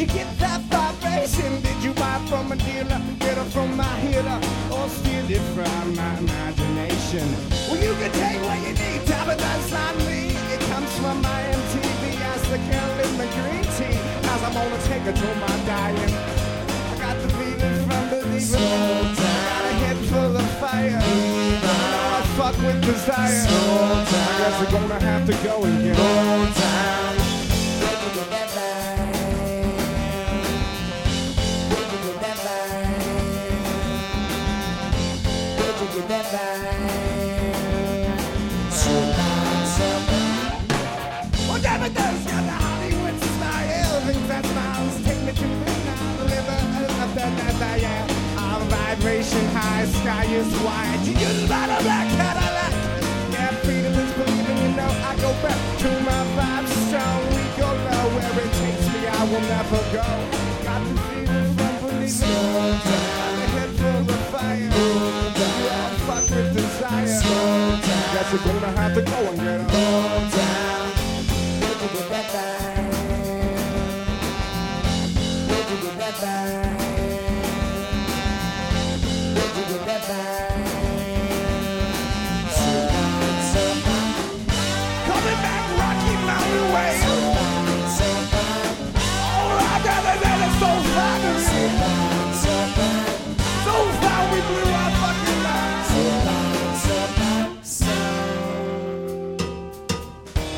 you get that vibration? Did you buy it from a dealer, get it from my healer, or steal it from my imagination? Well, you can take what you need, tell it that's not me. It comes from my MTV as the girl in the green tea. As I'm gonna take it to my dying. I got the feeling from believing. Got a head full of fire. I fuck with desire. I guess we're gonna have to go and get on time. Well, damn it, there's got the Hollywood style. Things that smiles take me to the our vibration high, sky is wide. You use about a black Cadillac. Yeah, freedom is believing, you know. I go back to my vibe strong. We go low where it takes me, I will never go. Got the feeling from believing. Got a head full of fire. Yeah, fuck with desire. Guess we're gonna have to go and get on down. Where'd you get that bang? Where'd you get that bang? Where'd you get that bang? Coming back Rocky Mountain way. Oh, I got that is so far. So far we blew our fucking lives.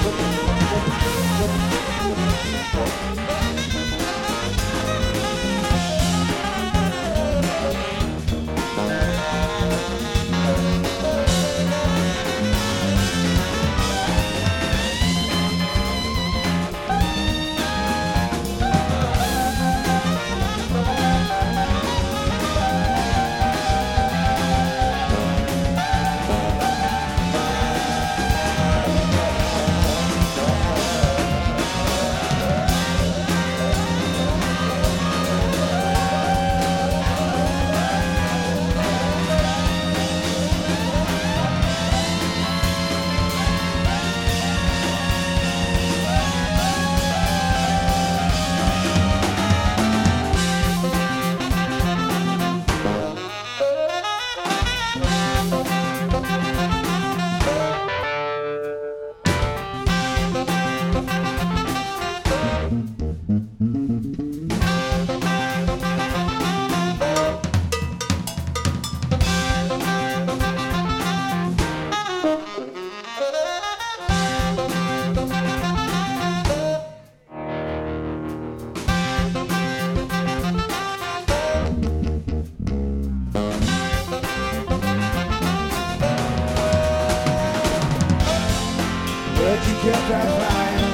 Where'd you get that fire?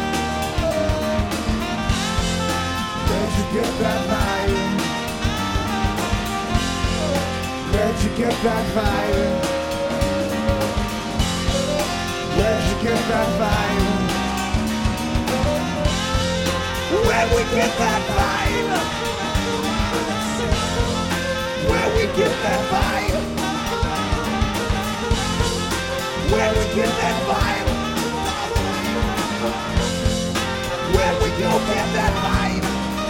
Where'd you get that fire? Where'd you get that fire? Where'd you get that fire? Where'd we get that fire? Where'd we get that fire? Where'd we get that fire? Where we go get that vibe?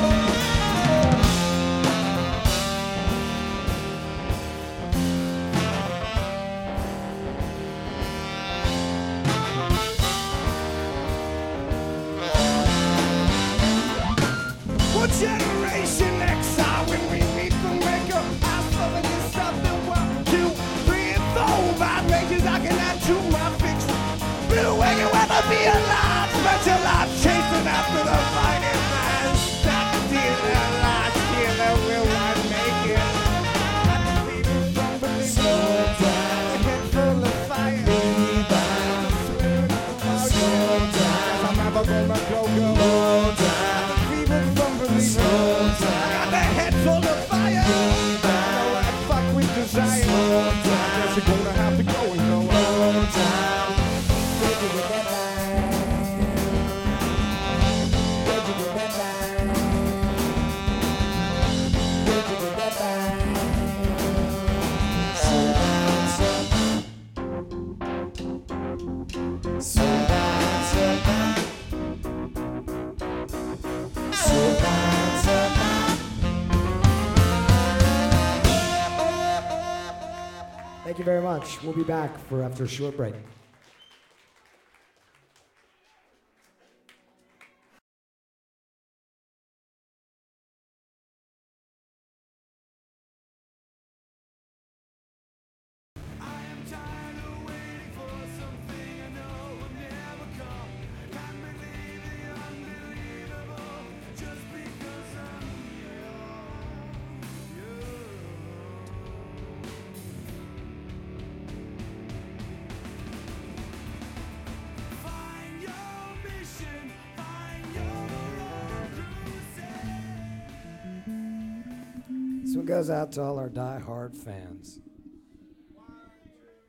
What generation X are when we meet the maker? I'm loving you something 1, 2, 3, and 4. Vibrations I cannot do my fix. Been waking with a be alive, special life chasing after the fighting man. Stop stealing lies, stealing will I make it? Slow down, a head full of fire. Slow down, I'm never gonna go. Slow down, fever fumbling. Slow down, I got the head full of fire. No, I fuck with desire. Slow down, I guess you're gonna have to go and go. Slow down. Thank you very much. We'll be back after a short break. This one goes out to all our die-hard fans.